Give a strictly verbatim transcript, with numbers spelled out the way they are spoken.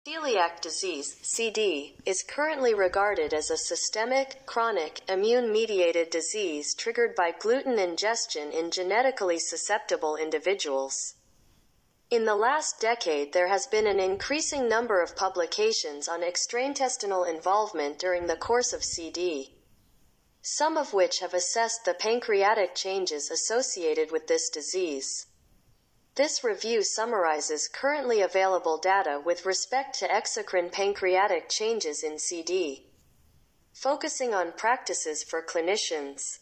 Celiac disease, C D, is currently regarded as a systemic, chronic, immune-mediated disease triggered by gluten ingestion in genetically susceptible individuals. In the last decade, there has been an increasing number of publications on extraintestinal involvement during the course of C D, some of which have assessed the pancreatic changes associated with this disease. This review summarizes currently available data with respect to exocrine pancreatic changes in C D, focusing on practices for clinicians.